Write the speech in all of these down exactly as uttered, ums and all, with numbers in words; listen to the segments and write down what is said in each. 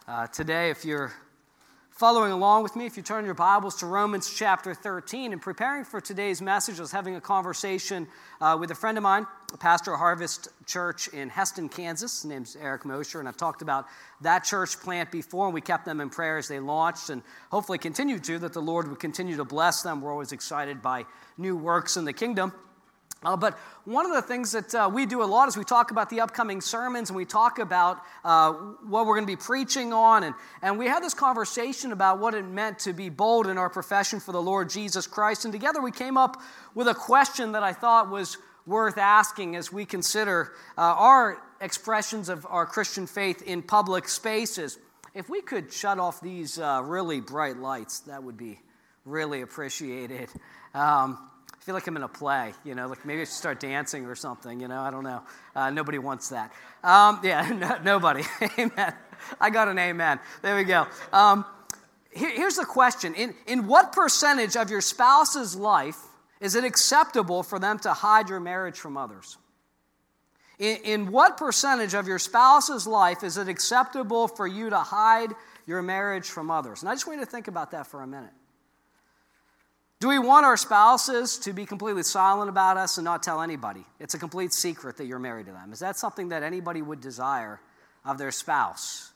Uh, today, if you're following along with me, if you turn your Bibles to Romans chapter thirteen, and preparing for today's message, I was having a conversation uh, with a friend of mine, a pastor of Harvest Church in Heston, Kansas. His name's Eric Mosher, and I've talked about that church plant before, and we kept them in prayer as they launched, and hopefully continue to, that the Lord would continue to bless them. We're always excited by new works in the kingdom. Uh, but one of the things that uh, we do a lot is we talk about the upcoming sermons, and we talk about uh, what we're going to be preaching on. And, and we had this conversation about what it meant to be bold in our profession for the Lord Jesus Christ. And together we came up with a question that I thought was worth asking as we consider uh, our expressions of our Christian faith in public spaces. If we could shut off these uh, really bright lights, that would be really appreciated. Um, I feel like I'm in a play, you know, like maybe I should start dancing or something, you know, I don't know. Uh, nobody wants that. Um, yeah, no, nobody. Amen. I got an amen. There we go. Um, here, here's the question. In, in what percentage of your spouse's life is it acceptable for them to hide your marriage from others? In, in what percentage of your spouse's life is it acceptable for you to hide your marriage from others? And I just want you to think about that for a minute. Do we want our spouses to be completely silent about us and not tell anybody? It's a complete secret that you're married to them. Is that something that anybody would desire of their spouse?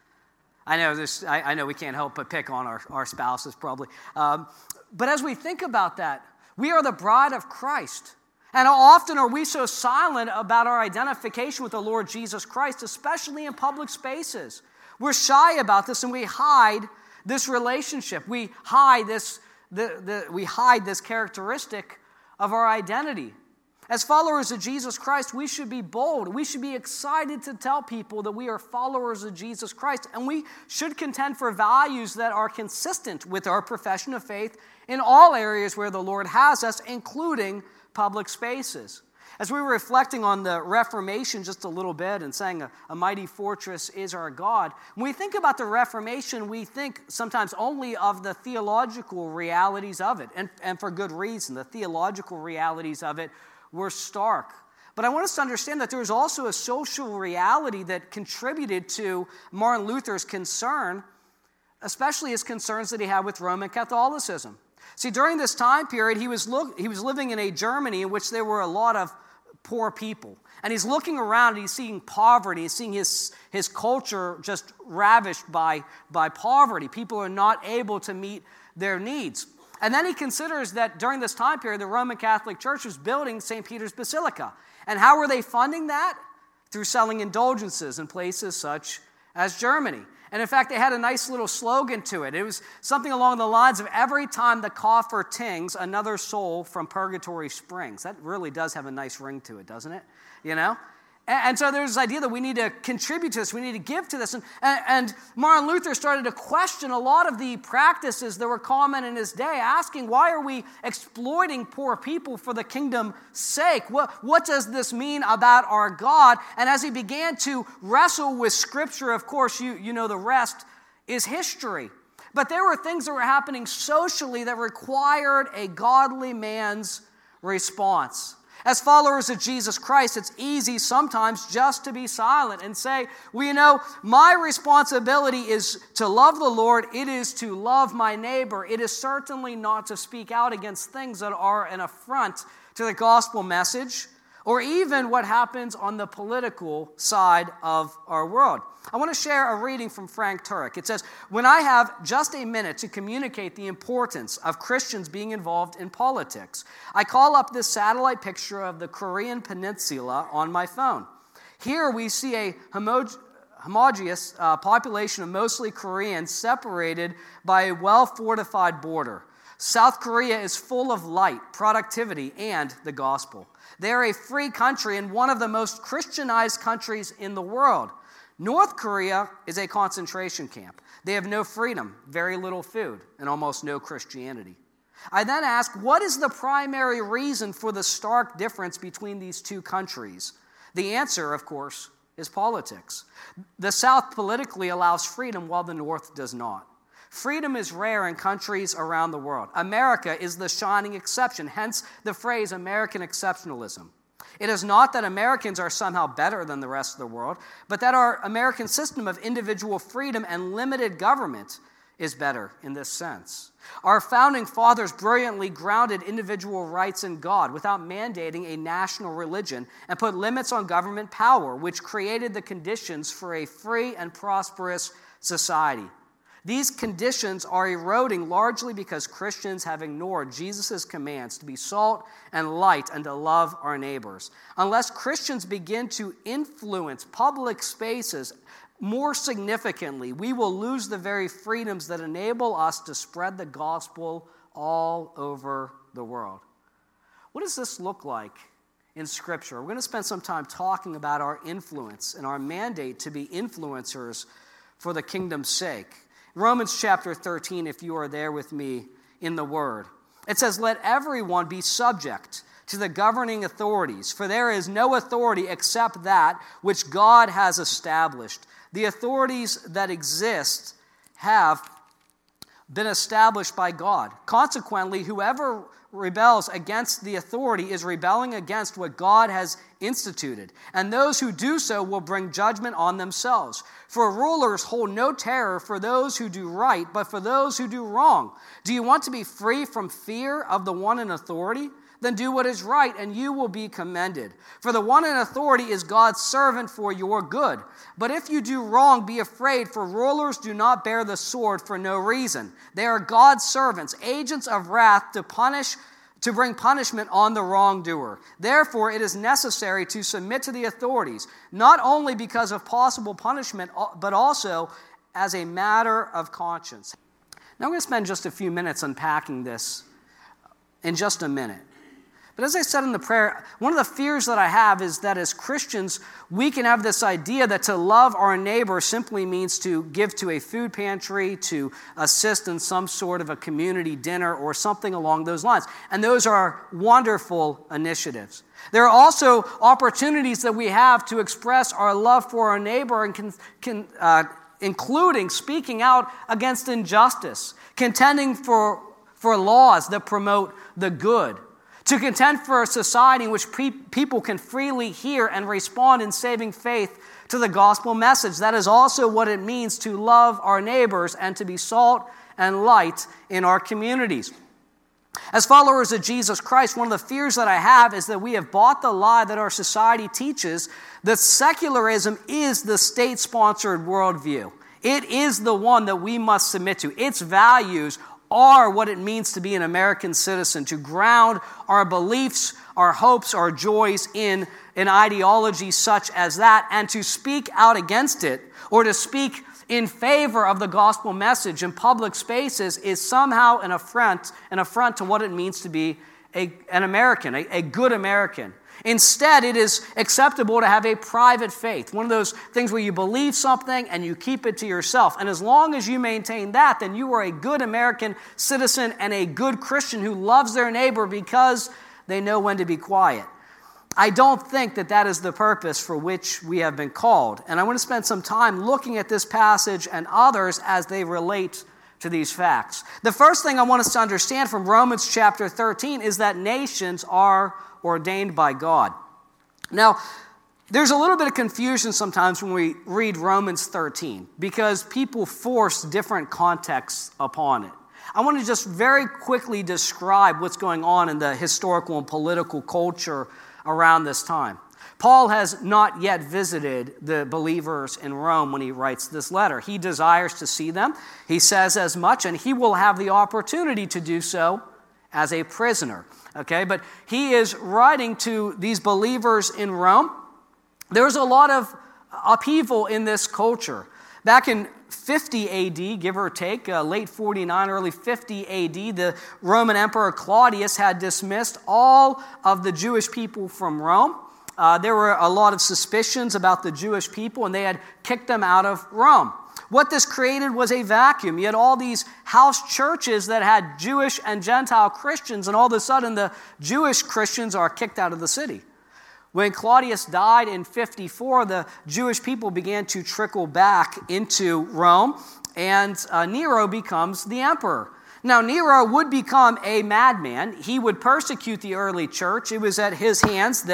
I know this. I, I know we can't help but pick on our, our spouses probably. Um, but as we think about that, we are the bride of Christ. And how often are we so silent about our identification with the Lord Jesus Christ, especially in public spaces? We're shy about this, and we hide this relationship. We hide this The, the, we hide this characteristic of our identity. As followers of Jesus Christ, we should be bold. We should be excited to tell people that we are followers of Jesus Christ, and we should contend for values that are consistent with our profession of faith in all areas where the Lord has us, including public spaces. As we were reflecting on the Reformation just a little bit and saying a, a mighty fortress is our God, when we think about the Reformation, we think sometimes only of the theological realities of it, and, and for good reason. The theological realities of it were stark. But I want us to understand that there was also a social reality that contributed to Martin Luther's concern, especially his concerns that he had with Roman Catholicism. See, during this time period, he was look, he was living in a Germany in which there were a lot of poor people. And he's looking around and he's seeing poverty. He's seeing his, his culture just ravished by, by poverty. People are not able to meet their needs. And then he considers that during this time period, the Roman Catholic Church was building Saint Peter's Basilica. And how were they funding that? Through selling indulgences in places such as Germany. And in fact, they had a nice little slogan to it. It was something along the lines of, every time the coffer tings, another soul from purgatory springs. That really does have a nice ring to it, doesn't it? You know? And, and so there's this idea that we need to contribute to this, we need to give to this. And, and, and Martin Luther started to question a lot of the practices that were common in his day, asking, why are we exploiting poor people for the kingdom's sake? What, what does this mean about our God? And as he began to wrestle with Scripture, of course, you, you know the rest is history. But there were things that were happening socially that required a godly man's response. As followers of Jesus Christ, it's easy sometimes just to be silent and say, well, you know, my responsibility is to love the Lord. It is to love my neighbor. It is certainly not to speak out against things that are an affront to the gospel message, or even what happens on the political side of our world. I want to share a reading from Frank Turek. It says, when I have just a minute to communicate the importance of Christians being involved in politics, I call up this satellite picture of the Korean Peninsula on my phone. Here we see a homo- homogeneous uh, population of mostly Koreans separated by a well-fortified border. South Korea is full of light, productivity, and the gospel. They are a free country and one of the most Christianized countries in the world. North Korea is a concentration camp. They have no freedom, very little food, and almost no Christianity. I then ask, what is the primary reason for the stark difference between these two countries? The answer, of course, is politics. The South politically allows freedom while the North does not. Freedom is rare in countries around the world. America is the shining exception, hence the phrase American exceptionalism. It is not that Americans are somehow better than the rest of the world, but that our American system of individual freedom and limited government is better in this sense. Our founding fathers brilliantly grounded individual rights in God without mandating a national religion and put limits on government power, which created the conditions for a free and prosperous society. These conditions are eroding largely because Christians have ignored Jesus' commands to be salt and light and to love our neighbors. Unless Christians begin to influence public spaces more significantly, we will lose the very freedoms that enable us to spread the gospel all over the world. What does this look like in Scripture? We're going to spend some time talking about our influence and our mandate to be influencers for the kingdom's sake. Romans chapter thirteen, if you are there with me in the Word. It says, "Let everyone be subject to the governing authorities, for there is no authority except that which God has established. The authorities that exist have been established by God. Consequently, whoever rebels against the authority is rebelling against what God has instituted, and those who do so will bring judgment on themselves. For rulers hold no terror for those who do right, but for those who do wrong. Do you want to be free from fear of the one in authority? Then do what is right, and you will be commended. For the one in authority is God's servant for your good. But if you do wrong, be afraid, for rulers do not bear the sword for no reason. They are God's servants, agents of wrath to punish, to bring punishment on the wrongdoer. Therefore, it is necessary to submit to the authorities, not only because of possible punishment, but also as a matter of conscience." Now, I'm going to spend just a few minutes unpacking this in just a minute. But as I said in the prayer, one of the fears that I have is that as Christians, we can have this idea that to love our neighbor simply means to give to a food pantry, to assist in some sort of a community dinner or something along those lines. And those are wonderful initiatives. There are also opportunities that we have to express our love for our neighbor, and can, can, uh, including speaking out against injustice, contending for, for laws that promote the good, to contend for a society in which pre- people can freely hear and respond in saving faith to the gospel message. That is also what it means to love our neighbors and to be salt and light in our communities. As followers of Jesus Christ, one of the fears that I have is that we have bought the lie that our society teaches that secularism is the state-sponsored worldview. It is the one that we must submit to. Its values are what it means to be an American citizen, to ground our beliefs, our hopes, our joys in an ideology such as that, and to speak out against it or to speak in favor of the gospel message in public spaces is somehow an affront, an affront to what it means to be a, an American, a, a good American. Instead, it is acceptable to have a private faith, one of those things where you believe something and you keep it to yourself. And as long as you maintain that, then you are a good American citizen and a good Christian who loves their neighbor because they know when to be quiet. I don't think that that is the purpose for which we have been called. And I want to spend some time looking at this passage and others as they relate to these facts. The first thing I want us to understand from Romans chapter thirteen is that nations are ordained by God. Now, there's a little bit of confusion sometimes when we read Romans thirteen because people force different contexts upon it. I want to just very quickly describe what's going on in the historical and political culture around this time. Paul has not yet visited the believers in Rome when he writes this letter. He desires to see them. He says as much, and he will have the opportunity to do so as a prisoner. Okay, but he is writing to these believers in Rome. There's a lot of upheaval in this culture. Back in fifty A D, give or take, uh, late forty-nine, early fifty A D, the Roman Emperor Claudius had dismissed all of the Jewish people from Rome. Uh, there were a lot of suspicions about the Jewish people, and they had kicked them out of Rome. What this created was a vacuum. You had all these house churches that had Jewish and Gentile Christians, and all of a sudden the Jewish Christians are kicked out of the city. When Claudius died in fifty-four, the Jewish people began to trickle back into Rome, and uh, Nero becomes the emperor. Now, Nero would become a madman. He would persecute the early church. It was at his hands that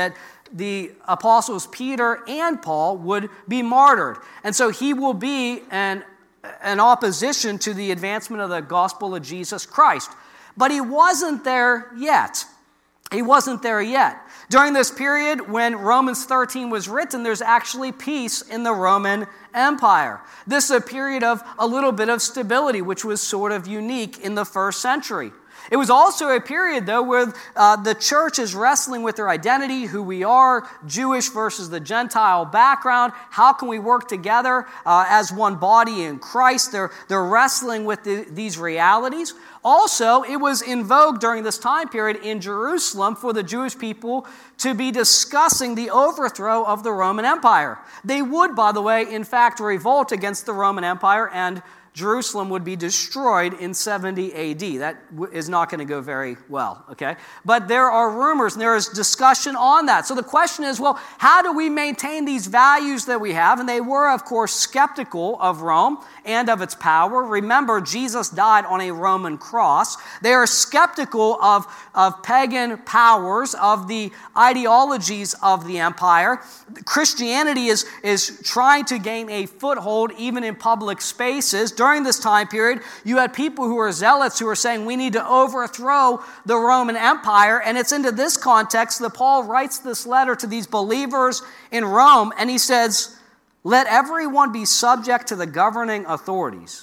the apostles Peter and Paul would be martyred. And so he will be an, an opposition to the advancement of the gospel of Jesus Christ. But he wasn't there yet. He wasn't there yet. During this period when Romans thirteen was written, there's actually peace in the Roman Empire. This is a period of a little bit of stability, which was sort of unique in the first century. It was also a period, though, where uh, the church is wrestling with their identity, who we are, Jewish versus the Gentile background. How can we work together uh, as one body in Christ? They're, they're wrestling with the, these realities. Also, it was in vogue during this time period in Jerusalem for the Jewish people to be discussing the overthrow of the Roman Empire. They would, by the way, in fact, revolt against the Roman Empire, and Jerusalem would be destroyed in seventy A D. That is not going to go very well, okay? But there are rumors and there is discussion on that. So the question is, well, how do we maintain these values that we have? And they were, of course, skeptical of Rome and of its power. Remember, Jesus died on a Roman cross. They are skeptical of, of pagan powers, of the ideologies of the empire. Christianity is, is trying to gain a foothold even in public spaces. During this time period, you had people who were zealots who were saying we need to overthrow the Roman Empire. And it's into this context that Paul writes this letter to these believers in Rome. And he says, let everyone be subject to the governing authorities.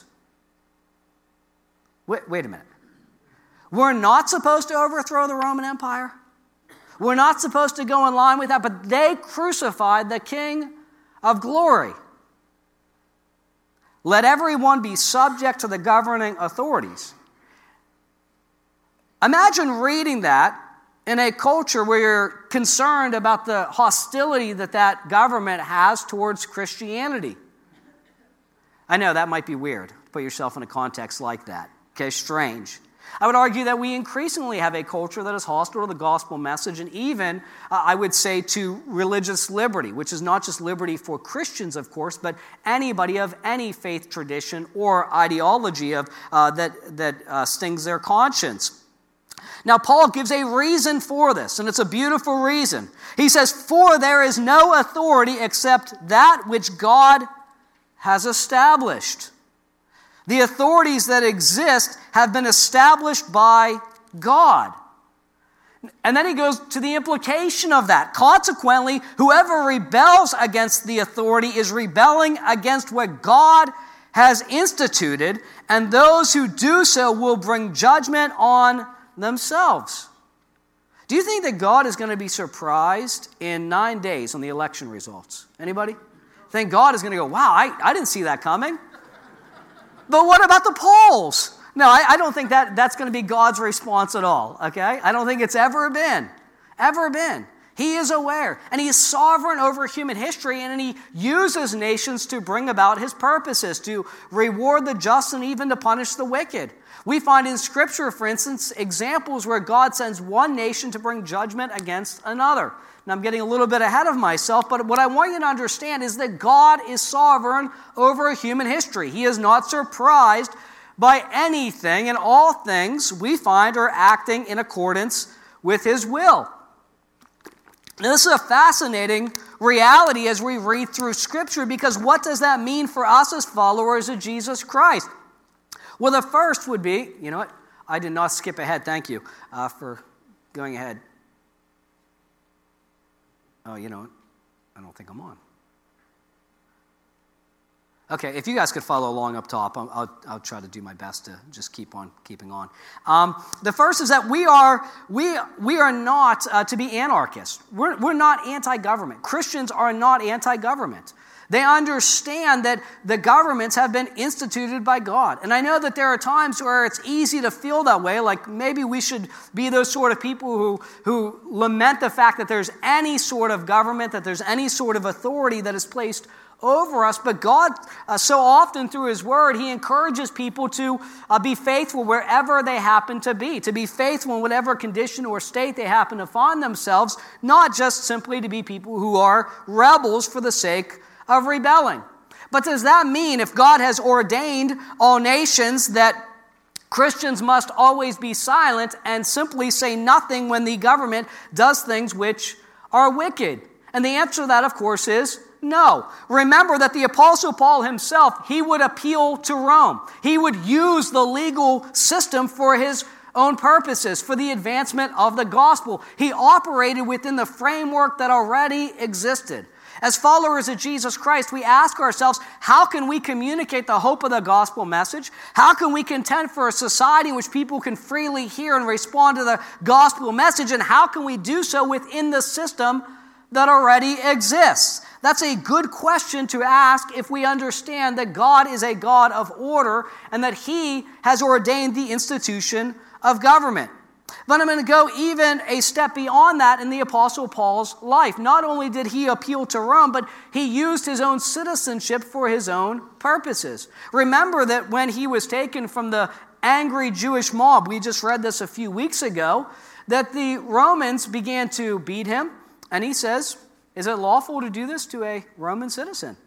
Wait, wait a minute. We're not supposed to overthrow the Roman Empire. We're not supposed to go in line with that. But they crucified the King of glory. Let everyone be subject to the governing authorities. Imagine reading that in a culture where you're concerned about the hostility that that government has towards Christianity. I know that might be weird. Put yourself in a context like that. Okay, strange. I would argue that we increasingly have a culture that is hostile to the gospel message and even, uh, I would say, to religious liberty, which is not just liberty for Christians, of course, but anybody of any faith tradition or ideology of uh, that, that uh, stings their conscience. Now, Paul gives a reason for this, and it's a beautiful reason. He says, for there is no authority except that which God has established. The authorities that exist have been established by God. And then he goes to the implication of that. Consequently, whoever rebels against the authority is rebelling against what God has instituted, and those who do so will bring judgment on themselves. Do you think that God is going to be surprised in nine days on the election results? Anybody? Think God is going to go, wow, I, I didn't see that coming. But what about the polls? No, I, I don't think that that's going to be God's response at all, okay? I don't think it's ever been, ever been. He is aware, and he is sovereign over human history, and he uses nations to bring about his purposes, to reward the just and even to punish the wicked. We find in Scripture, for instance, examples where God sends one nation to bring judgment against another. Now, I'm getting a little bit ahead of myself, but what I want you to understand is that God is sovereign over human history. He is not surprised by anything, and all things we find are acting in accordance with his will. Now, this is a fascinating reality as we read through Scripture, because what does that mean for us as followers of Jesus Christ? Well, the first would be, you know what? I did not skip ahead. Thank you uh, for going ahead. Oh, you know what? I don't think I'm on. Okay, if you guys could follow along up top, I'll, I'll, I'll try to do my best to just keep on keeping on. Um, the first is that we are we we are not uh, to be anarchists. We're we're not anti-government. Christians are not anti-government. They understand that the governments have been instituted by God. And I know that there are times where it's easy to feel that way, like maybe we should be those sort of people who, who lament the fact that there's any sort of government, that there's any sort of authority that is placed over us. But God, uh, so often through his word, he encourages people to uh, be faithful wherever they happen to be, to be faithful in whatever condition or state they happen to find themselves, not just simply to be people who are rebels for the sake of rebelling. But does that mean if God has ordained all nations that Christians must always be silent and simply say nothing when the government does things which are wicked? And the answer to that, of course, is no. Remember that the Apostle Paul himself, he would appeal to Rome. He would use the legal system for his own purposes, for the advancement of the gospel. He operated within the framework that already existed. As followers of Jesus Christ, we ask ourselves, how can we communicate the hope of the gospel message? How can we contend for a society in which people can freely hear and respond to the gospel message? And how can we do so within the system that already exists? That's a good question to ask if we understand that God is a God of order and that He has ordained the institution of government. But I'm going to go even a step beyond that in the Apostle Paul's life. Not only did he appeal to Rome, but he used his own citizenship for his own purposes. Remember that when he was taken from the angry Jewish mob, we just read this a few weeks ago, that the Romans began to beat him, and he says, is it lawful to do this to a Roman citizen?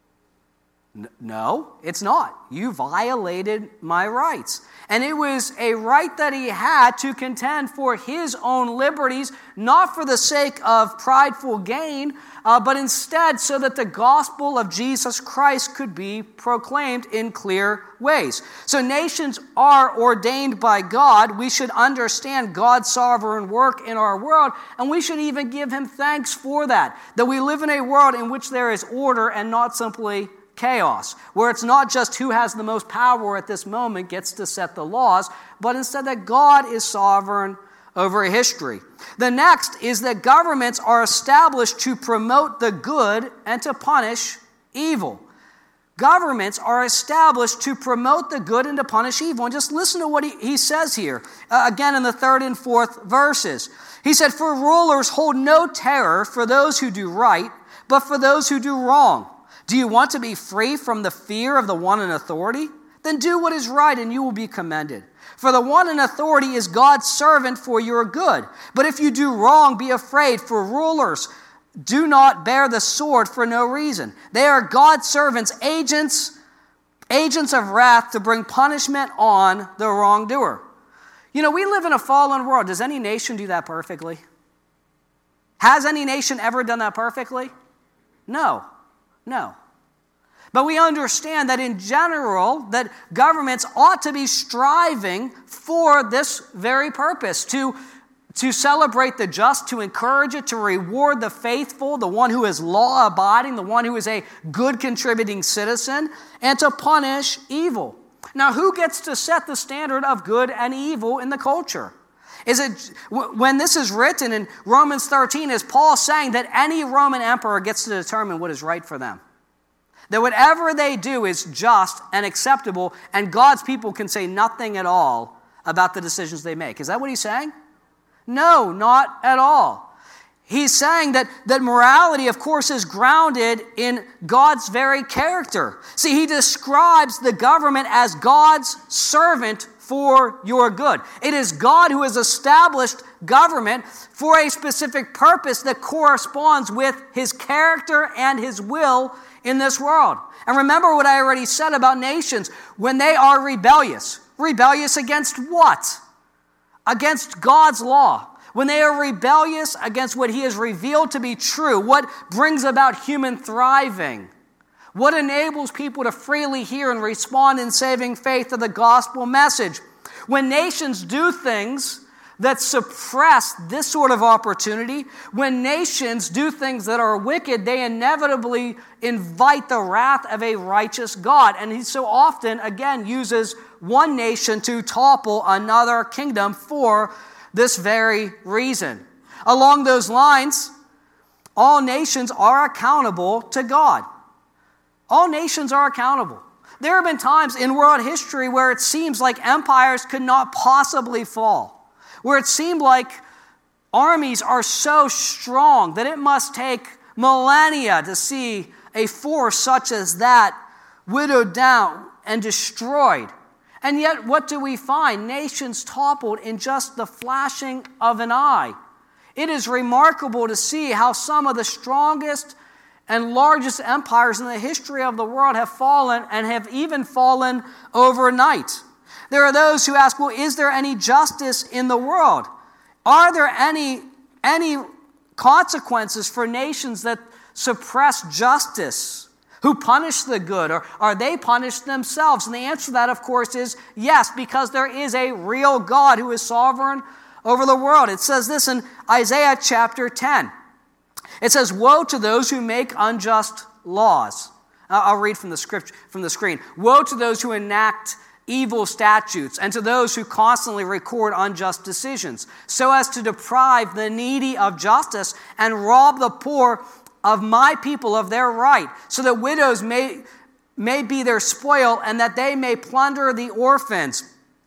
No, it's not. You violated my rights. And it was a right that he had to contend for his own liberties, not for the sake of prideful gain, uh, but instead so that the gospel of Jesus Christ could be proclaimed in clear ways. So nations are ordained by God. We should understand God's sovereign work in our world, and we should even give him thanks for that, that we live in a world in which there is order and not simply chaos, where it's not just who has the most power at this moment gets to set the laws, but instead that God is sovereign over history. The next is that governments are established to promote the good and to punish evil. Governments are established to promote the good and to punish evil. And just listen to what he, he says here, uh, again in the third and fourth verses. He said, "For rulers hold no terror for those who do right, but for those who do wrong. Do you want to be free from the fear of the one in authority? Then do what is right and you will be commended. For the one in authority is God's servant for your good. But if you do wrong, be afraid, for rulers do not bear the sword for no reason. They are God's servants, agents, agents of wrath to bring punishment on the wrongdoer." You know, we live in a fallen world. Does any nation do that perfectly? Has any nation ever done that perfectly? No. No. But we understand that in general, that governments ought to be striving for this very purpose, to, to celebrate the just, to encourage it, to reward the faithful, the one who is law-abiding, the one who is a good contributing citizen, and to punish evil. Now, who gets to set the standard of good and evil in the culture? Is it, when this is written in Romans thirteen, is Paul saying that any Roman emperor gets to determine what is right for them? That whatever they do is just and acceptable, and God's people can say nothing at all about the decisions they make. Is that what he's saying? No, not at all. He's saying that, that morality, of course, is grounded in God's very character. See, he describes the government as God's servant for your good. It is God who has established government for a specific purpose that corresponds with his character and his will in this world. And remember what I already said about nations. When they are rebellious, rebellious against what? Against God's law. When they are rebellious against what he has revealed to be true, what brings about human thriving, what enables people to freely hear and respond in saving faith to the gospel message. When nations do things that suppress this sort of opportunity, when nations do things that are wicked, they inevitably invite the wrath of a righteous God. And he so often, again, uses one nation to topple another kingdom for this very reason. Along those lines, all nations are accountable to God. All nations are accountable. There have been times in world history where it seems like empires could not possibly fall, where it seemed like armies are so strong that it must take millennia to see a force such as that widowed down and destroyed. And yet, what do we find? Nations toppled in just the flashing of an eye. It is remarkable to see how some of the strongest and largest empires in the history of the world have fallen and have even fallen overnight. There are those who ask, well, is there any justice in the world? Are there any, any consequences for nations that suppress justice, who punish the good, or are they punished themselves? And the answer to that, of course, is yes, because there is a real God who is sovereign over the world. It says this in Isaiah chapter ten. It says, "Woe to those who make unjust laws." I'll read from the script from the screen. "Woe to those who enact evil statutes, and to those who constantly record unjust decisions, so as to deprive the needy of justice and rob the poor of my people of their right, so that widows may, may be their spoil, and that they may plunder the orphans."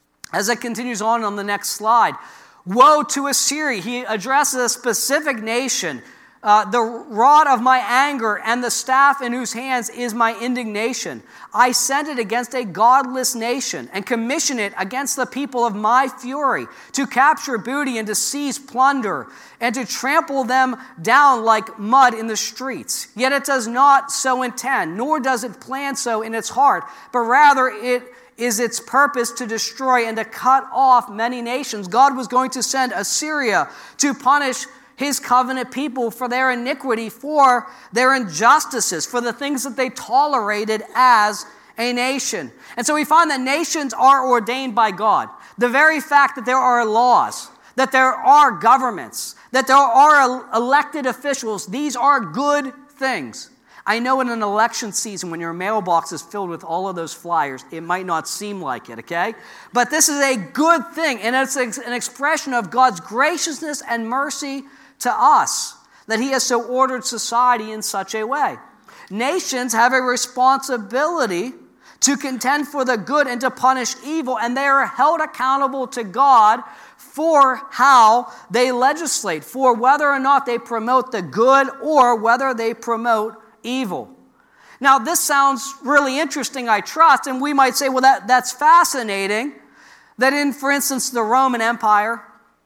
As it continues on on the next slide, "Woe to Assyria." He addresses a specific nation. Uh, "the rod of my anger and the staff in whose hands is my indignation. I send it against a godless nation and commission it against the people of my fury, to capture booty and to seize plunder and to trample them down like mud in the streets. Yet it does not so intend, nor does it plan so in its heart, but rather it is its purpose to destroy and to cut off many nations." God was going to send Assyria to punish his covenant people for their iniquity, for their injustices, for the things that they tolerated as a nation. And so we find that nations are ordained by God. The very fact that there are laws, that there are governments, that there are elected officials, these are good things. I know in an election season when your mailbox is filled with all of those flyers, it might not seem like it, okay? But this is a good thing, and it's an expression of God's graciousness and mercy to us, that he has so ordered society in such a way. Nations have a responsibility to contend for the good and to punish evil, and they are held accountable to God for how they legislate, for whether or not they promote the good or whether they promote evil. Now, this sounds really interesting, I trust, and we might say, well, that, that's fascinating, that in, for instance, the Roman Empire,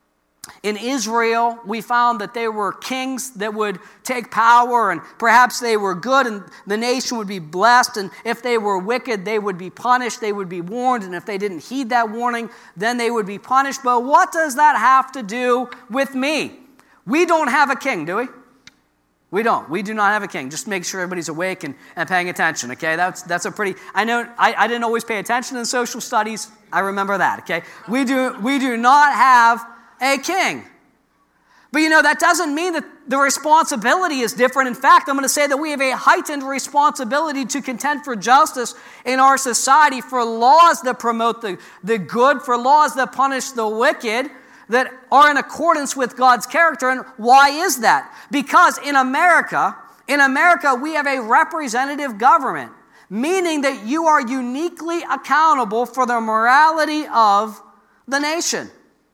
in Israel, we found that there were kings that would take power, and perhaps they were good and the nation would be blessed, and if they were wicked, they would be punished, they would be warned, and if they didn't heed that warning, then they would be punished. But what does that have to do with me? We don't have a king, do we? We don't. We do not have a king. Just make sure everybody's awake and, and paying attention, okay? That's that's a pretty, I know, I, I didn't always pay attention in social studies. I remember that, okay? We do, we do not have a king. But you know, that doesn't mean that the responsibility is different. In fact, I'm going to say that we have a heightened responsibility to contend for justice in our society, for laws that promote the, the good, for laws that punish the wicked, that are in accordance with God's character. And why is that? Because in America, in America, we have a representative government, meaning that you are uniquely accountable for the morality of the nation.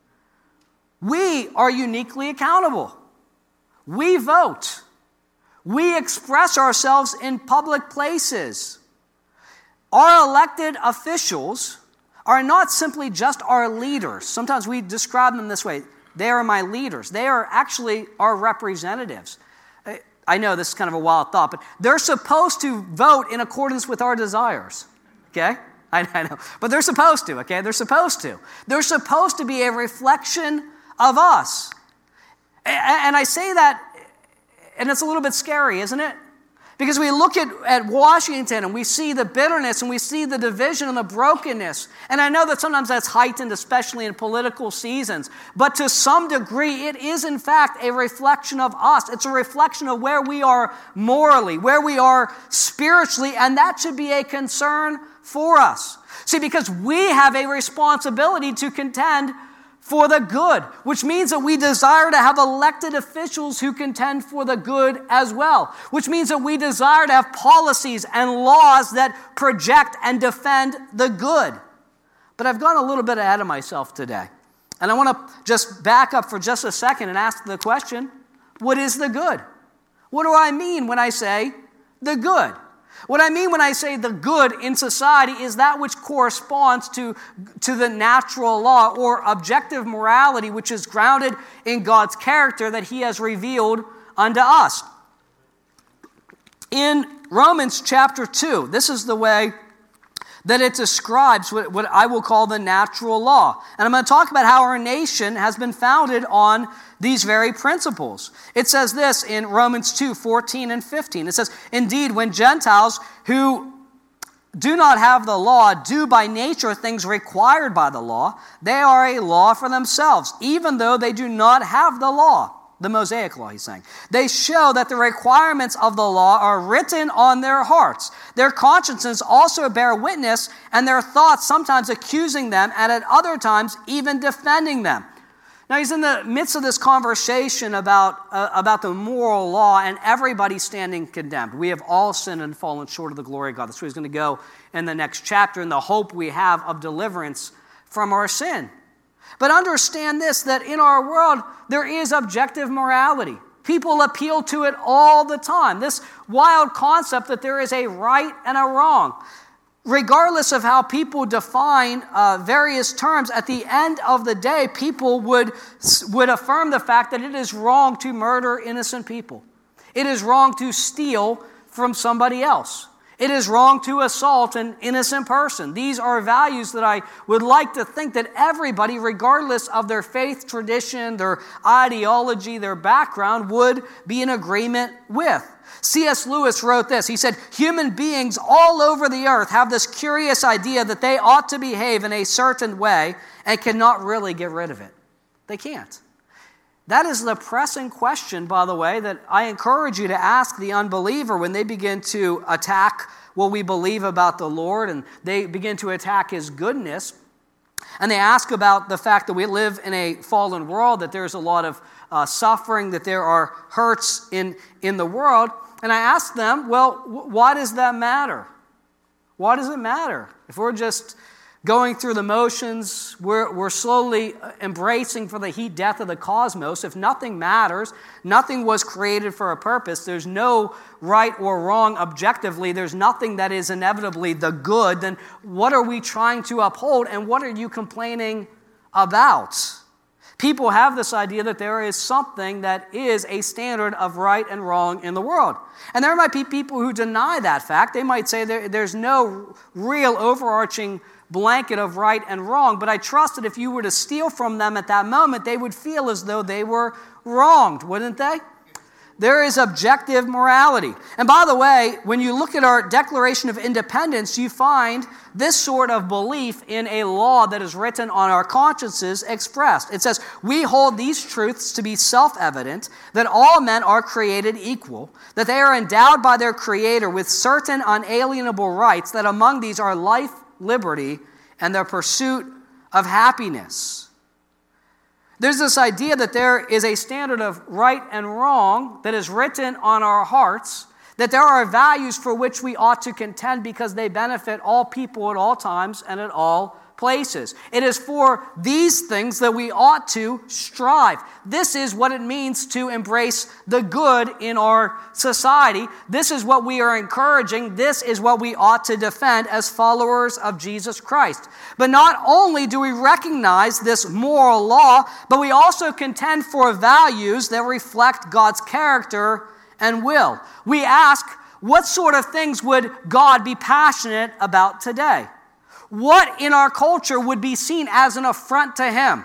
We are uniquely accountable. We vote. We express ourselves in public places. Our elected officials are not simply just our leaders. Sometimes we describe them this way. They are my leaders. They are actually our representatives. I know this is kind of a wild thought, but they're supposed to vote in accordance with our desires. Okay? I, I know. But they're supposed to, okay? They're supposed to. They're supposed to be a reflection of us. And I say that, and it's a little bit scary, isn't it? Because we look at, at Washington and we see the bitterness and we see the division and the brokenness. And I know that sometimes that's heightened, especially in political seasons. But to some degree, it is in fact a reflection of us. It's a reflection of where we are morally, where we are spiritually, and that should be a concern for us. See, because we have a responsibility to contend for the good, which means that we desire to have elected officials who contend for the good as well, which means that we desire to have policies and laws that project and defend the good. But I've gone a little bit ahead of myself today, and I want to just back up for just a second and ask the question, what is the good? What do I mean when I say the good? What I mean when I say the good in society is that which corresponds to, to the natural law or objective morality, which is grounded in God's character that he has revealed unto us. In Romans chapter two, this is the way that it describes what, what I will call the natural law. And I'm going to talk about how our nation has been founded on these very principles. It says this in Romans two, fourteen and fifteen. It says, indeed, when Gentiles who do not have the law do by nature things required by the law, they are a law for themselves, even though they do not have the law. The Mosaic law, he's saying. They show that the requirements of the law are written on their hearts. Their consciences also bear witness, and their thoughts sometimes accusing them, and at other times even defending them. Now, he's in the midst of this conversation about, uh, about the moral law, and everybody standing condemned. We have all sinned and fallen short of the glory of God. That's where he's going to go in the next chapter, and the hope we have of deliverance from our sin. But understand this, that in our world, there is objective morality. People appeal to it all the time. This wild concept that there is a right and a wrong. Regardless of how people define uh, various terms, at the end of the day, people would, would affirm the fact that it is wrong to murder innocent people. It is wrong to steal from somebody else. It is wrong to assault an innocent person. These are values that I would like to think that everybody, regardless of their faith, tradition, their ideology, their background, would be in agreement with. C S Lewis wrote this. He said, human beings all over the earth have this curious idea that they ought to behave in a certain way and cannot really get rid of it. They can't. That is the pressing question, by the way, that I encourage you to ask the unbeliever when they begin to attack what we believe about the Lord and they begin to attack His goodness. And they ask about the fact that we live in a fallen world, that there's a lot of uh, suffering, that there are hurts in, in the world. And I ask them, well, wh- why does that matter? Why does it matter? If we're just going through the motions, we're, we're slowly embracing for the heat death of the cosmos. If nothing matters, nothing was created for a purpose, there's no right or wrong objectively, there's nothing that is inevitably the good, then what are we trying to uphold and what are you complaining about? People have this idea that there is something that is a standard of right and wrong in the world. And there might be people who deny that fact. They might say there, there's no real overarching blanket of right and wrong, but I trust that if you were to steal from them at that moment, they would feel as though they were wronged, wouldn't they? There is objective morality. And by the way, when you look at our Declaration of Independence, you find this sort of belief in a law that is written on our consciences expressed. It says, we hold these truths to be self-evident, that all men are created equal, that they are endowed by their Creator with certain unalienable rights, that among these are life, liberty, and the pursuit of happiness. There's this idea that there is a standard of right and wrong that is written on our hearts, that there are values for which we ought to contend because they benefit all people at all times and at all places. It is for these things that we ought to strive. This is what it means to embrace the good in our society. This is what we are encouraging. This is what we ought to defend as followers of Jesus Christ. But not only do we recognize this moral law, but we also contend for values that reflect God's character and will. We ask, what sort of things would God be passionate about today? What in our culture would be seen as an affront to Him?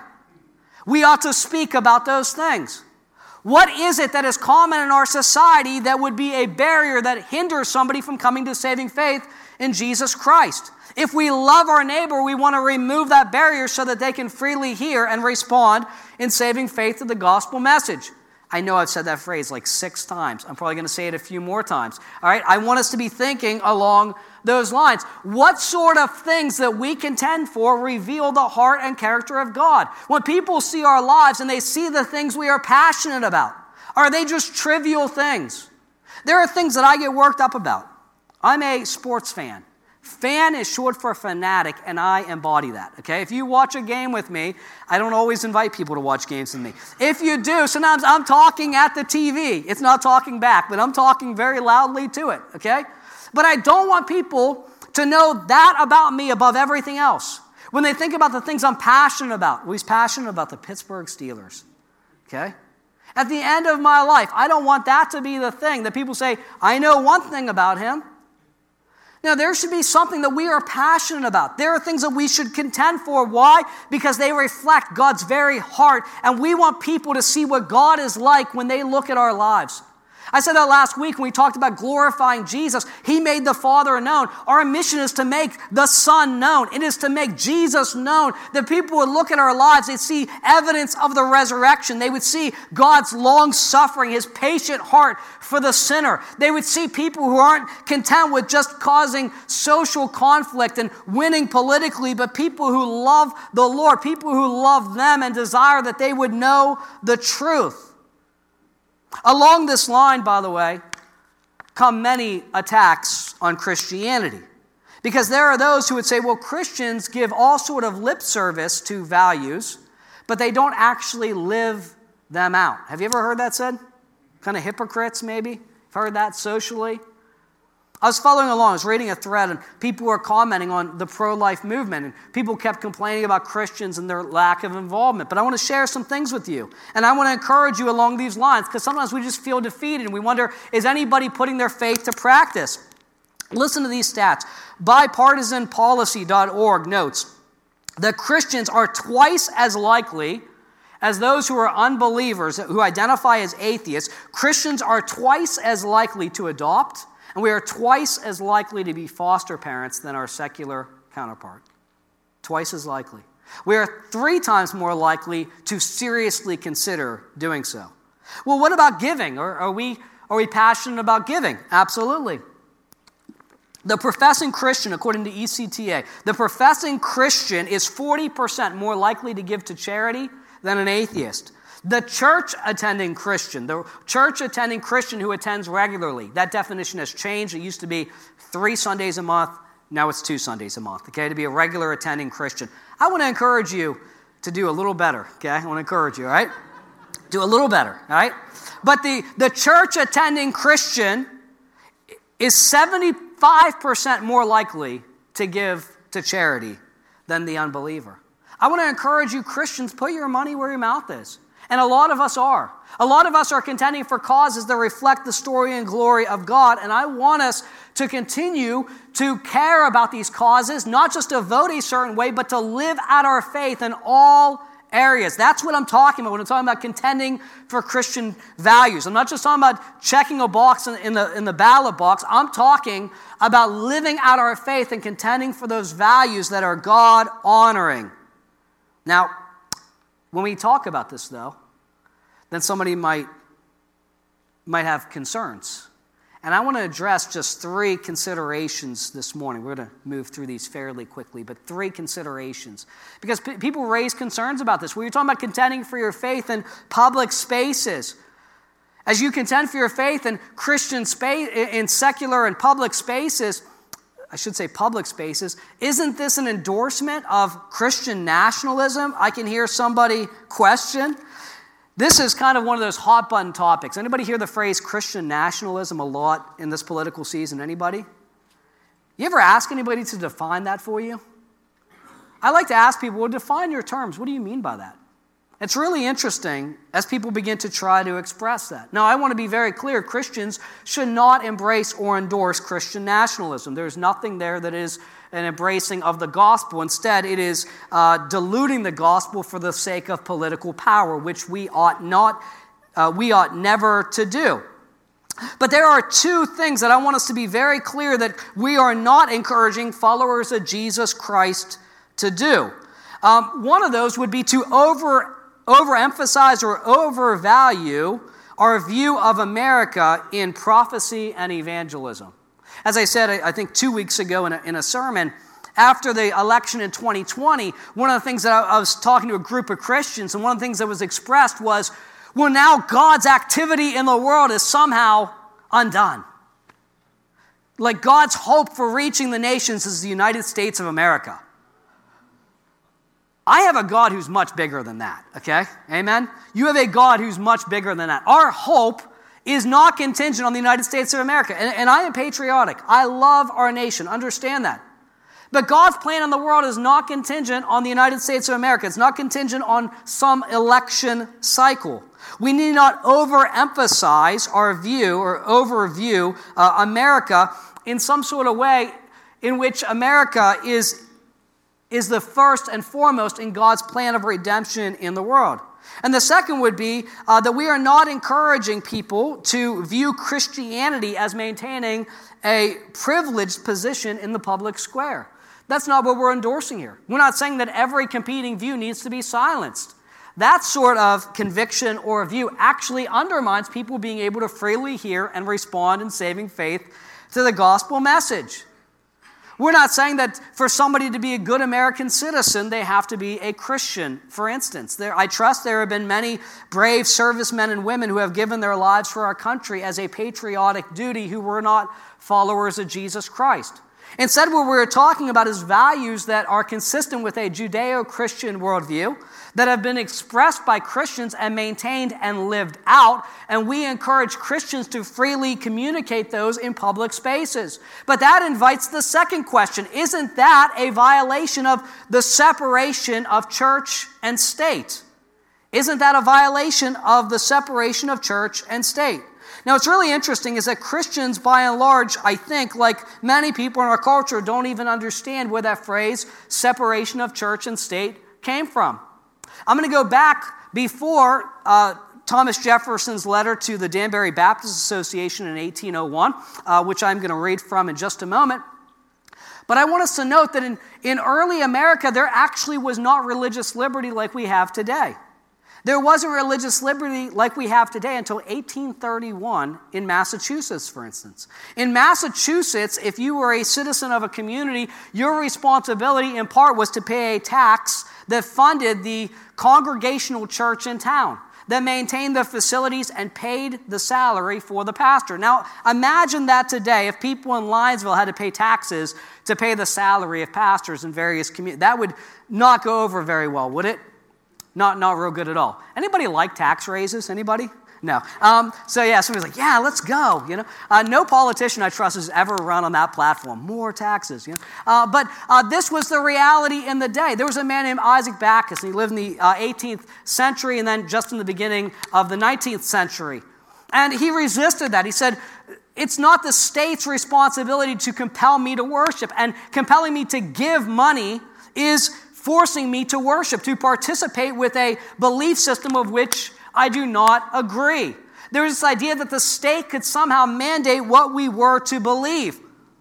We ought to speak about those things. What is it that is common in our society that would be a barrier that hinders somebody from coming to saving faith in Jesus Christ? If we love our neighbor, we want to remove that barrier so that they can freely hear and respond in saving faith to the gospel message. I know I've said that phrase like six times. I'm probably going to say it a few more times. All right, I want us to be thinking along those lines. What sort of things that we contend for reveal the heart and character of God? When people see our lives and they see the things we are passionate about, are they just trivial things? There are things that I get worked up about. I'm a sports fan. Fan is short for fanatic, and I embody that, okay? If you watch a game with me, I don't always invite people to watch games with me. If you do, sometimes I'm talking at the T V. It's not talking back, but I'm talking very loudly to it, okay? But I don't want people to know that about me above everything else. When they think about the things I'm passionate about, well, he's passionate about the Pittsburgh Steelers, okay? At the end of my life, I don't want that to be the thing that people say, I know one thing about him. Now, there should be something that we are passionate about. There are things that we should contend for. Why? Because they reflect God's very heart, and we want people to see what God is like when they look at our lives. I said that last week when we talked about glorifying Jesus. He made the Father known. Our mission is to make the Son known. It is to make Jesus known. That people would look at our lives, they'd see evidence of the resurrection. They would see God's long suffering, his patient heart for the sinner. They would see people who aren't content with just causing social conflict and winning politically, but people who love the Lord, people who love them and desire that they would know the truth. Along this line, by the way, come many attacks on Christianity. Because there are those who would say, well, Christians give all sort of lip service to values, but they don't actually live them out. Have you ever heard that said? Kind of hypocrites, maybe? You've heard that socially? I was following along, I was reading a thread, and people were commenting on the pro-life movement, and people kept complaining about Christians and their lack of involvement. But I want to share some things with you, and I want to encourage you along these lines, because sometimes we just feel defeated, and we wonder, is anybody putting their faith to practice? Listen to these stats. bipartisan policy dot org notes that Christians are twice as likely as those who are unbelievers, who identify as atheists. Christians are twice as likely to adopt, and we are twice as likely to be foster parents than our secular counterpart. Twice as likely. We are three times more likely to seriously consider doing so. Well, what about giving? Are, are we, are we passionate about giving? Absolutely. The professing Christian, according to E C T A, the professing Christian is forty percent more likely to give to charity than an atheist. The church-attending Christian, the church-attending Christian who attends regularly, that definition has changed. It used to be three Sundays a month. Now it's two Sundays a month, okay, to be a regular attending Christian. I want to encourage you to do a little better, okay? I want to encourage you, all right? Do a little better, all right? But the, the church-attending Christian is seventy-five percent more likely to give to charity than the unbeliever. I want to encourage you, Christians, put your money where your mouth is. And a lot of us are. A lot of us are contending for causes that reflect the story and glory of God. And I want us to continue to care about these causes, not just to vote a certain way, but to live out our faith in all areas. That's what I'm talking about when I'm talking about contending for Christian values. I'm not just talking about checking a box in, in, the, in the ballot box. I'm talking about living out our faith and contending for those values that are God-honoring. Now, when we talk about this, though, then somebody might, might have concerns. And I want to address just three considerations this morning. We're going to move through these fairly quickly, but three considerations. Because p- people raise concerns about this. When you're talking about contending for your faith in public spaces, as you contend for your faith in Christian space, in secular and public spaces, I should say public spaces, isn't this an endorsement of Christian nationalism? I can hear somebody question. This is kind of one of those hot button topics. Anybody hear the phrase Christian nationalism a lot in this political season? Anybody? You ever ask anybody to define that for you? I like to ask people, well, define your terms. What do you mean by that? It's really interesting as people begin to try to express that. Now, I want to be very clear. Christians should not embrace or endorse Christian nationalism. There's nothing there that is an embracing of the gospel. Instead, it is uh, diluting the gospel for the sake of political power, which we ought not, uh, we ought never to do. But there are two things that I want us to be very clear that we are not encouraging followers of Jesus Christ to do. Um, one of those would be to over overemphasize or overvalue our view of America in prophecy and evangelism. As I said, I think two weeks ago in a, in a sermon, after the election in twenty twenty, one of the things that I, I was talking to a group of Christians, and one of the things that was expressed was, well, now God's activity in the world is somehow undone. Like God's hope for reaching the nations is the United States of America. I have a God who's much bigger than that, okay? Amen? You have a God who's much bigger than that. Our hope is not contingent on the United States of America. And, and I am patriotic. I love our nation. Understand that. But God's plan in the world is not contingent on the United States of America. It's not contingent on some election cycle. We need not overemphasize our view or overview uh, America in some sort of way in which America is, is the first and foremost in God's plan of redemption in the world. And the second would be uh, that we are not encouraging people to view Christianity as maintaining a privileged position in the public square. That's not what we're endorsing here. We're not saying that every competing view needs to be silenced. That sort of conviction or view actually undermines people being able to freely hear and respond in saving faith to the gospel message. We're not saying that for somebody to be a good American citizen, they have to be a Christian, for instance. There, I trust there have been many brave servicemen and women who have given their lives for our country as a patriotic duty who were not followers of Jesus Christ. Instead, what we're talking about is values that are consistent with a Judeo-Christian worldview that have been expressed by Christians and maintained and lived out, and we encourage Christians to freely communicate those in public spaces. But that invites the second question. Isn't that a violation of the separation of church and state? Isn't that a violation of the separation of church and state? Now, what's really interesting is that Christians, by and large, I think, like many people in our culture, don't even understand where that phrase, separation of church and state, came from. I'm going to go back before uh, Thomas Jefferson's letter to the Danbury Baptist Association in eighteen oh one, uh, which I'm going to read from in just a moment. But I want us to note that in, in early America, there actually was not religious liberty like we have today. There wasn't religious liberty like we have today until eighteen thirty-one in Massachusetts, for instance. In Massachusetts, if you were a citizen of a community, your responsibility in part was to pay a tax that funded the congregational church in town, that maintained the facilities and paid the salary for the pastor. Now, imagine that today if people in Linesville had to pay taxes to pay the salary of pastors in various communities. That would not go over very well, would it? Not, not real good at all. Anybody like tax raises? Anybody? No. Um, so yeah, somebody's like, yeah, let's go. You know, uh, no politician I trust has ever run on that platform. More taxes. You know, uh, but uh, this was the reality in the day. There was a man named Isaac Backus, and he lived in the uh, eighteenth century, and then just in the beginning of the nineteenth century, and he resisted that. He said, it's not the state's responsibility to compel me to worship, and compelling me to give money is forcing me to worship, to participate with a belief system of which I do not agree. There is this idea that the state could somehow mandate what we were to believe.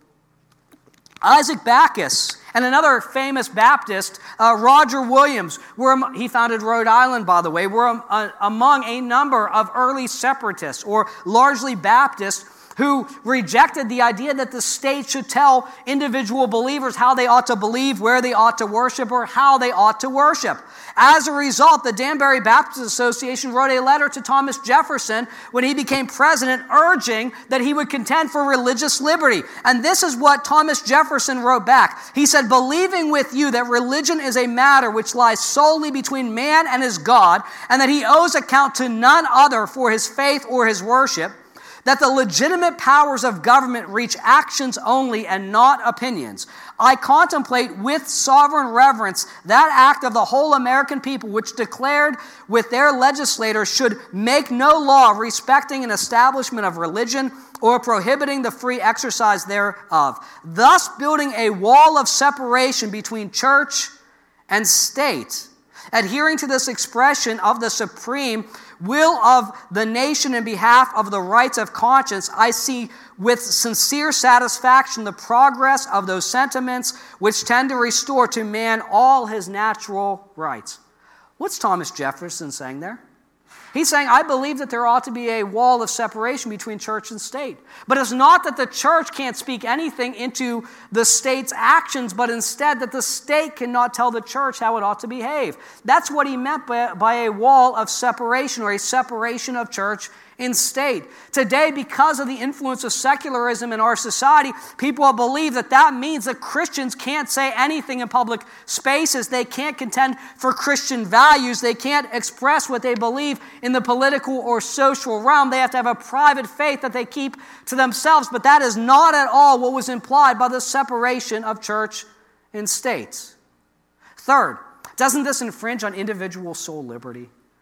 Isaac Backus and another famous Baptist, uh, Roger Williams, were, he founded Rhode Island, by the way, were um, uh, among a number of early separatists or largely Baptists who rejected the idea that the state should tell individual believers how they ought to believe, where they ought to worship, or how they ought to worship. As a result, the Danbury Baptist Association wrote a letter to Thomas Jefferson when he became president, urging that he would contend for religious liberty. And this is what Thomas Jefferson wrote back. He said, believing with you that religion is a matter which lies solely between man and his God, and that he owes account to none other for his faith or his worship, that the legitimate powers of government reach actions only and not opinions. I contemplate with sovereign reverence that act of the whole American people which declared with their legislators should make no law respecting an establishment of religion or prohibiting the free exercise thereof, thus building a wall of separation between church and state. Adhering to this expression of the supreme will of the nation in behalf of the rights of conscience, I see with sincere satisfaction the progress of those sentiments which tend to restore to man all his natural rights. What's Thomas Jefferson saying there? He's saying, I believe that there ought to be a wall of separation between church and state. But it's not that the church can't speak anything into the state's actions, but instead that the state cannot tell the church how it ought to behave. That's what he meant by, by a wall of separation, or a separation of church in state. Today, because of the influence of secularism in our society, people believe that that means that Christians can't say anything in public spaces. They can't contend for Christian values. They can't express what they believe in the political or social realm. They have to have a private faith that they keep to themselves. But that is not at all what was implied by the separation of church and state. Third, doesn't this infringe on individual soul liberty?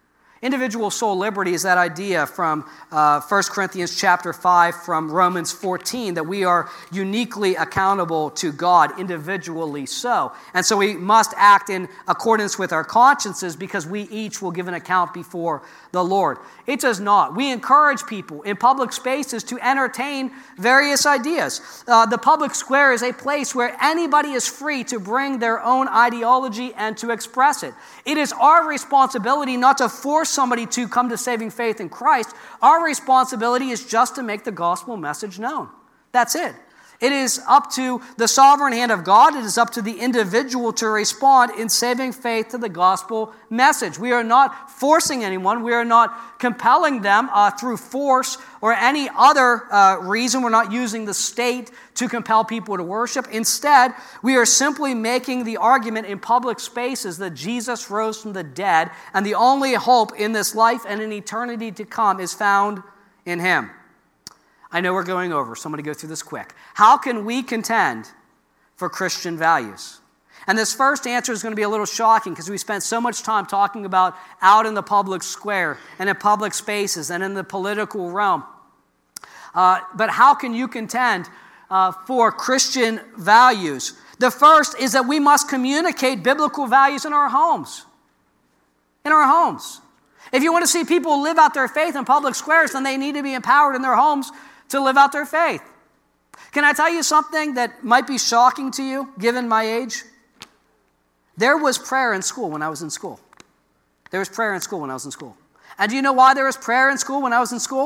Individual soul liberty is that idea from uh, First Corinthians chapter five, from Romans fourteen, that we are uniquely accountable to God, individually so. And so we must act in accordance with our consciences because we each will give an account before the Lord. It does not. We encourage people in public spaces to entertain various ideas. Uh, the public square is a place where anybody is free to bring their own ideology and to express it. It is our responsibility not to force somebody to come to saving faith in Christ. Our responsibility is just to make the gospel message known. That's it. It is up to the sovereign hand of God. It is up to the individual to respond in saving faith to the gospel message. We are not forcing anyone. We are not compelling them uh, through force or any other uh, reason. We're not using the state to compel people to worship. Instead, we are simply making the argument in public spaces that Jesus rose from the dead, and the only hope in this life and in eternity to come is found in him. I know we're going over, so I'm going to go through this quick. How can we contend for Christian values? And this first answer is going to be a little shocking because we spent so much time talking about out in the public square and in public spaces and in the political realm. Uh, but how can you contend uh, for Christian values? The first is that we must communicate biblical values in our homes. In our homes. If you want to see people live out their faith in public squares, then they need to be empowered in their homes to live out their faith. Can I tell you something that might be shocking to you, given my age? There was prayer in school when I was in school. There was prayer in school when I was in school. And do you know why there was prayer in school when I was in school?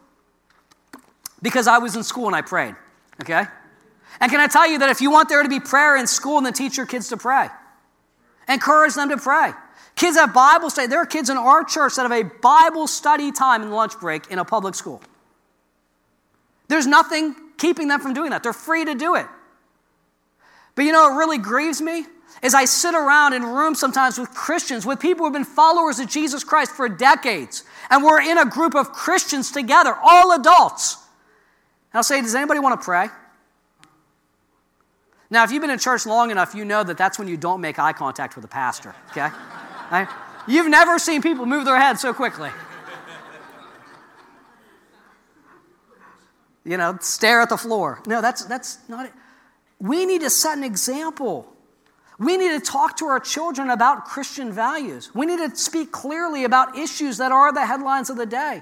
Because I was in school and I prayed, okay? And can I tell you that if you want there to be prayer in school, then teach your kids to pray. Encourage them to pray. Kids have Bible study. There are kids in our church that have a Bible study time in the lunch break in a public school. There's nothing keeping them from doing that. They're free to do it. But you know what really grieves me? Is I sit around in rooms sometimes with Christians, with people who have been followers of Jesus Christ for decades, and we're in a group of Christians together, all adults. And I'll say, does anybody want to pray? Now, if you've been in church long enough, you know that that's when you don't make eye contact with the pastor, okay? Right? You've never seen people move their heads so quickly. You know, stare at the floor. No, that's that's not it. We need to set an example. We need to talk to our children about Christian values. We need to speak clearly about issues that are the headlines of the day.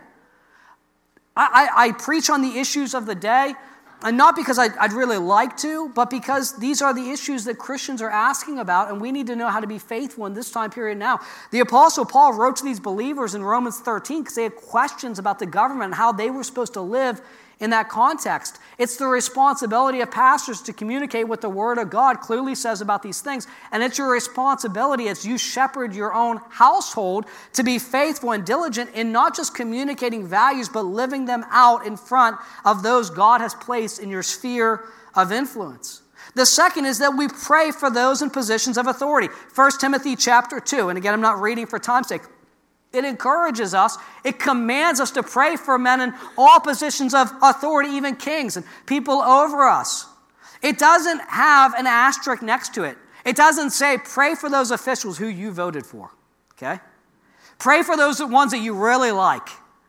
I, I, I preach on the issues of the day, and not because I, I'd really like to, but because these are the issues that Christians are asking about, and we need to know how to be faithful in this time period now. The Apostle Paul wrote to these believers in Romans thirteen because they had questions about the government and how they were supposed to live in that context. It's the responsibility of pastors to communicate what the Word of God clearly says about these things. And it's your responsibility as you shepherd your own household to be faithful and diligent in not just communicating values, but living them out in front of those God has placed in your sphere of influence. The second is that we pray for those in positions of authority. First Timothy chapter two, and again, I'm not reading for time's sake. It encourages us, it commands us to pray for men in all positions of authority, even kings and people over us. It doesn't have an asterisk next to it. It doesn't say, pray for those officials who you voted for, okay? Pray for those ones that you really like.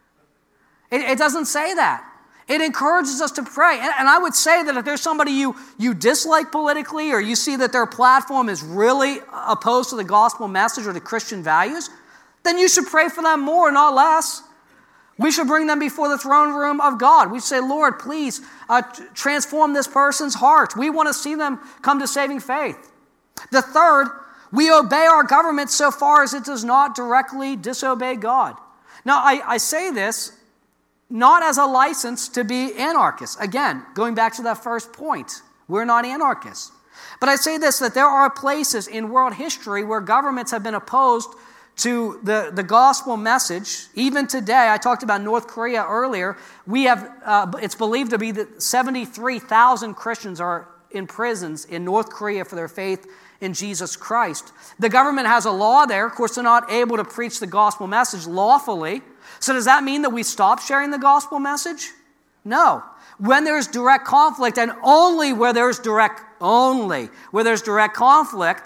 It, it doesn't say that. It encourages us to pray. And, and I would say that if there's somebody you, you dislike politically, or you see that their platform is really opposed to the gospel message or the Christian values, then you should pray for them more, not less. We should bring them before the throne room of God. We say, Lord, please uh, transform this person's heart. We want to see them come to saving faith. The third, we obey our government so far as it does not directly disobey God. Now, I, I say this not as a license to be anarchists. Again, going back to that first point, we're not anarchists. But I say this, that there are places in world history where governments have been opposed to the, the gospel message. Even today, I talked about North Korea earlier. We have, uh, it's believed to be that seventy-three thousand Christians are in prisons in North Korea for their faith in Jesus Christ. The government has a law there. Of course, they're not able to preach the gospel message lawfully. So does that mean that we stop sharing the gospel message? No. When there's direct conflict, and only where there's direct, only where there's direct conflict,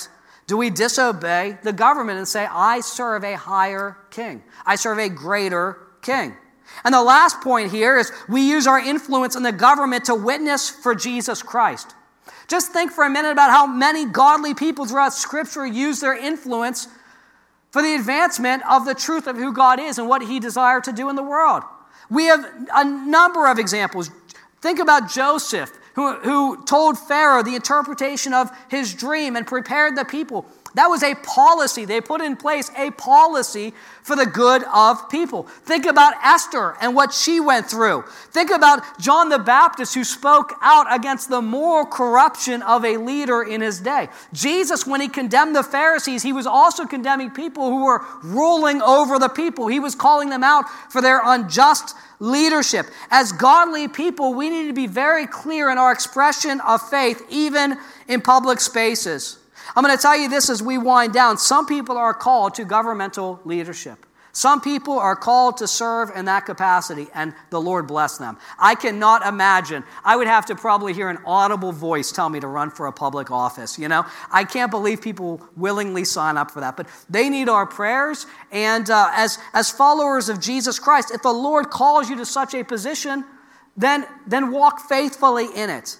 Do we disobey the government and say, I serve a higher king? I serve a greater king. And the last point here is we use our influence in the government to witness for Jesus Christ. Just think for a minute about how many godly people throughout Scripture use their influence for the advancement of the truth of who God is and what He desired to do in the world. We have a number of examples. Think about Joseph, who, who told Pharaoh the interpretation of his dream and prepared the people. That was a policy. They put in place a policy for the good of people. Think about Esther and what she went through. Think about John the Baptist, who spoke out against the moral corruption of a leader in his day. Jesus, when he condemned the Pharisees, he was also condemning people who were ruling over the people. He was calling them out for their unjust leadership. As godly people, we need to be very clear in our expression of faith, even in public spaces. I'm going to tell you this as we wind down. Some people are called to governmental leadership. Some people are called to serve in that capacity, and the Lord bless them. I cannot imagine. I would have to probably hear an audible voice tell me to run for a public office, you know? I can't believe people willingly sign up for that, but they need our prayers. And uh, as, as followers of Jesus Christ, if the Lord calls you to such a position, then, then walk faithfully in it.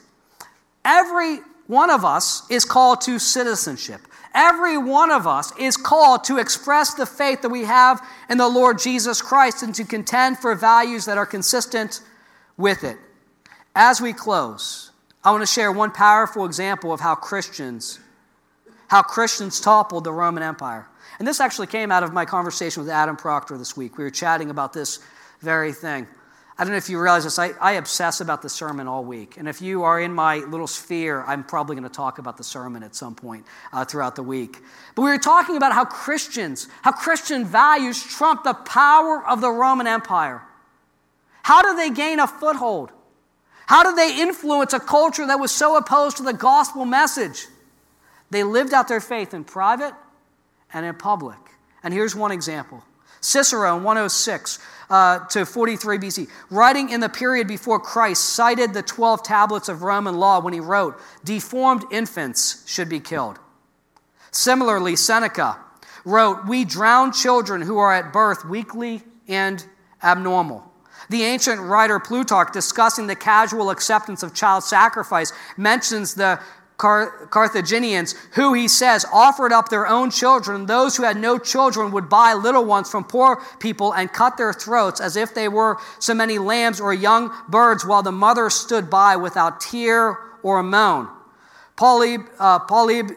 Every one of us is called to citizenship. Every one of us is called to express the faith that we have in the Lord Jesus Christ and to contend for values that are consistent with it. As we close, I want to share one powerful example of how Christians, how Christians toppled the Roman Empire. And this actually came out of my conversation with Adam Proctor this week. We were chatting about this very thing. I don't know if you realize this, I, I obsess about the sermon all week. And if you are in my little sphere, I'm probably going to talk about the sermon at some point uh, throughout the week. But we were talking about how Christians, how Christian values trump the power of the Roman Empire. How did they gain a foothold? How did they influence a culture that was so opposed to the gospel message? They lived out their faith in private and in public. And here's one example. Cicero in one oh six uh, to forty-three B C, writing in the period before Christ, cited the twelve tablets of Roman law when he wrote, deformed infants should be killed. Similarly, Seneca wrote, we drown children who are at birth weakly and abnormal. The ancient writer Plutarch, discussing the casual acceptance of child sacrifice, mentions the Car- Carthaginians, who, he says, offered up their own children. Those who had no children would buy little ones from poor people and cut their throats as if they were so many lambs or young birds, while the mother stood by without tear or moan. Polyb, uh, Polyb,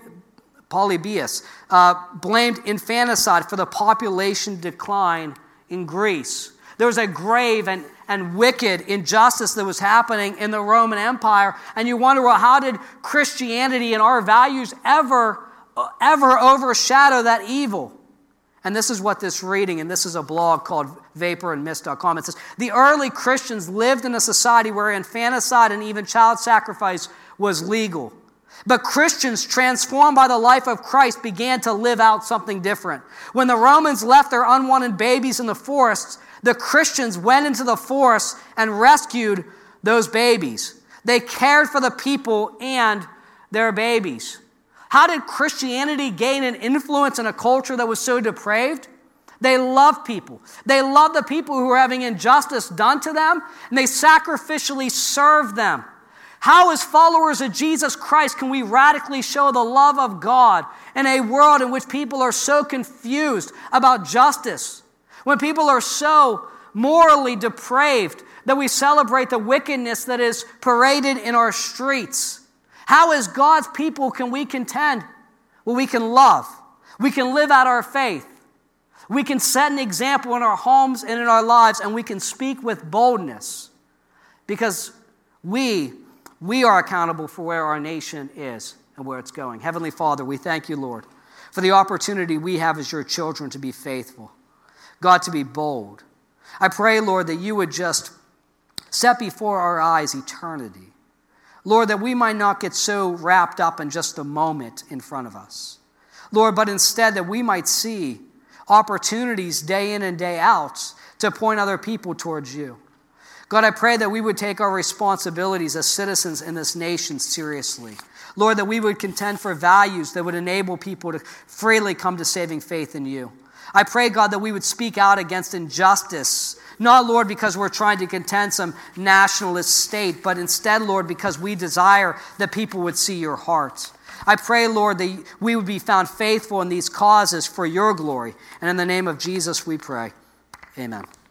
Polybius uh, blamed infanticide for the population decline in Greece. There was a grave and, and wicked injustice that was happening in the Roman Empire. And you wonder, well, how did Christianity and our values ever, ever overshadow that evil? And this is what this reading, and this is a blog called vapor and mist dot com. It says, the early Christians lived in a society where infanticide and even child sacrifice was legal. But Christians, transformed by the life of Christ, began to live out something different. When the Romans left their unwanted babies in the forests, the Christians went into the forest and rescued those babies. They cared for the people and their babies. How did Christianity gain an influence in a culture that was so depraved? They loved people. They loved the people who were having injustice done to them, and they sacrificially served them. How, as followers of Jesus Christ, can we radically show the love of God in a world in which people are so confused about justice? When people are so morally depraved that we celebrate the wickedness that is paraded in our streets. How, as God's people, can we contend? Well, we can love. We can live out our faith. We can set an example in our homes and in our lives, and we can speak with boldness because we, we are accountable for where our nation is and where it's going. Heavenly Father, we thank you, Lord, for the opportunity we have as your children to be faithful. God, to be bold. I pray, Lord, that you would just set before our eyes eternity. Lord, that we might not get so wrapped up in just the moment in front of us. Lord, but instead that we might see opportunities day in and day out to point other people towards you. God, I pray that we would take our responsibilities as citizens in this nation seriously. Lord, that we would contend for values that would enable people to freely come to saving faith in you. I pray, God, that we would speak out against injustice, not, Lord, because we're trying to contend some nationalist state, but instead, Lord, because we desire that people would see your heart. I pray, Lord, that we would be found faithful in these causes for your glory. And in the name of Jesus we pray. Amen.